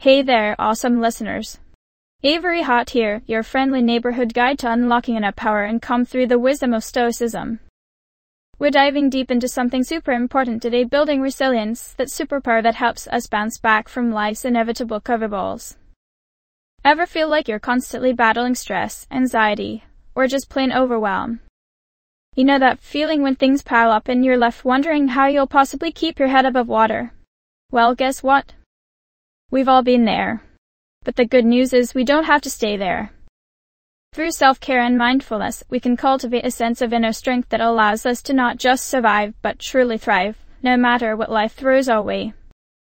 Hey there, awesome listeners. Avery Hott here, your friendly neighborhood guide to unlocking inner power and come through the wisdom of Stoicism. We're diving deep into something super important today, building resilience, that superpower that helps us bounce back from life's inevitable curveballs. Ever feel like you're constantly battling stress, anxiety, or just plain overwhelm? You know that feeling when things pile up and you're left wondering how you'll possibly keep your head above water? Well, guess what? We've all been there. But the good news is we don't have to stay there. Through self-care and mindfulness, we can cultivate a sense of inner strength that allows us to not just survive, but truly thrive, no matter what life throws our way.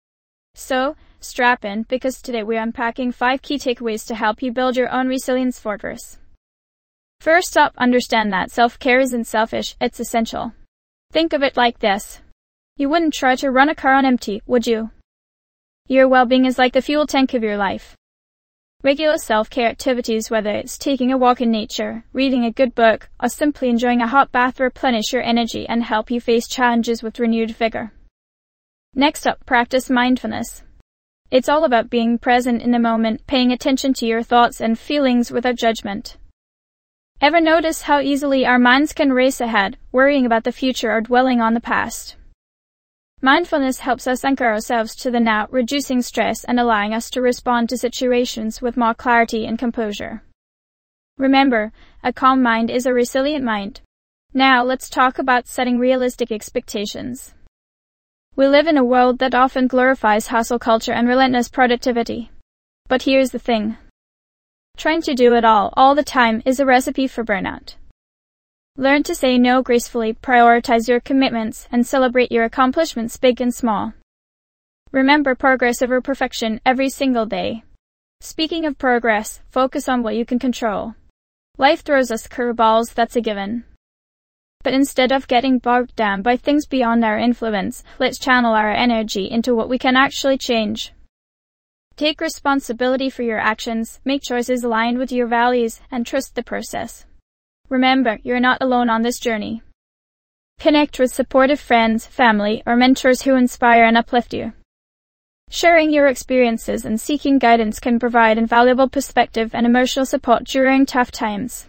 So, strap in, because today we're unpacking 5 key takeaways to help you build your own resilience fortress. First up, understand that self-care isn't selfish, it's essential. Think of it like this. You wouldn't try to run a car on empty, would you? Your well-being is like the fuel tank of your life. Regular self-care activities, whether it's taking a walk in nature, reading a good book, or simply enjoying a hot bath, replenish your energy and help you face challenges with renewed vigor. Next up, practice mindfulness. It's all about being present in the moment, paying attention to your thoughts and feelings without judgment. Ever notice how easily our minds can race ahead, worrying about the future or dwelling on the past? Mindfulness helps us anchor ourselves to the now, reducing stress and allowing us to respond to situations with more clarity and composure. Remember, a calm mind is a resilient mind. Now, let's talk about setting realistic expectations. We live in a world that often glorifies hustle culture and relentless productivity. But here's the thing. Trying to do it all the time is a recipe for burnout. Learn to say no gracefully, prioritize your commitments, and celebrate your accomplishments big and small. Remember progress over perfection every single day. Speaking of progress, focus on what you can control. Life throws us curveballs, that's a given. But instead of getting bogged down by things beyond our influence, let's channel our energy into what we can actually change. Take responsibility for your actions, make choices aligned with your values, and trust the process. Remember, you're not alone on this journey. Connect with supportive friends, family, or mentors who inspire and uplift you. Sharing your experiences and seeking guidance can provide invaluable perspective and emotional support during tough times.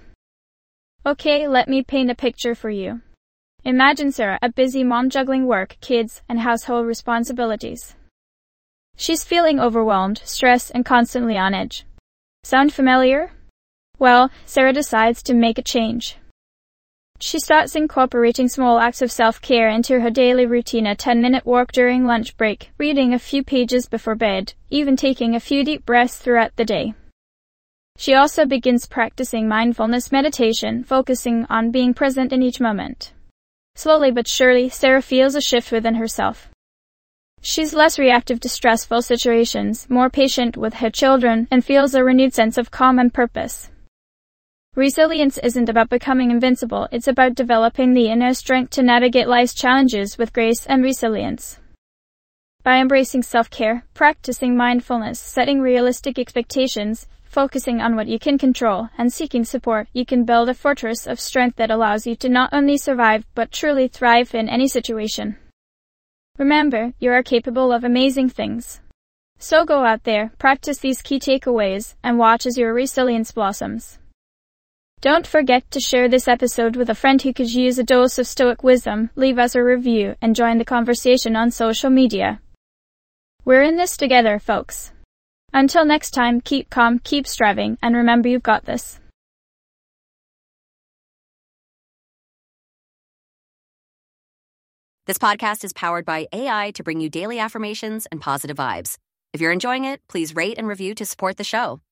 Okay, let me paint a picture for you. Imagine Sarah, a busy mom juggling work, kids, and household responsibilities. She's feeling overwhelmed, stressed, and constantly on edge. Sound familiar? Well, Sarah decides to make a change. She starts incorporating small acts of self-care into her daily routine, a 10-minute walk during lunch break, reading a few pages before bed, even taking a few deep breaths throughout the day. She also begins practicing mindfulness meditation, focusing on being present in each moment. Slowly but surely, Sarah feels a shift within herself. She's less reactive to stressful situations, more patient with her children, and feels a renewed sense of calm and purpose. Resilience isn't about becoming invincible, it's about developing the inner strength to navigate life's challenges with grace and resilience. By embracing self-care, practicing mindfulness, setting realistic expectations, focusing on what you can control, and seeking support, you can build a fortress of strength that allows you to not only survive but truly thrive in any situation. Remember, you are capable of amazing things. So go out there, practice these key takeaways, and watch as your resilience blossoms. Don't forget to share this episode with a friend who could use a dose of Stoic wisdom, leave us a review, and join the conversation on social media. We're in this together, folks. Until next time, keep calm, keep striving, and remember you've got this. This podcast is powered by AI to bring you daily affirmations and positive vibes. If you're enjoying it, please rate and review to support the show.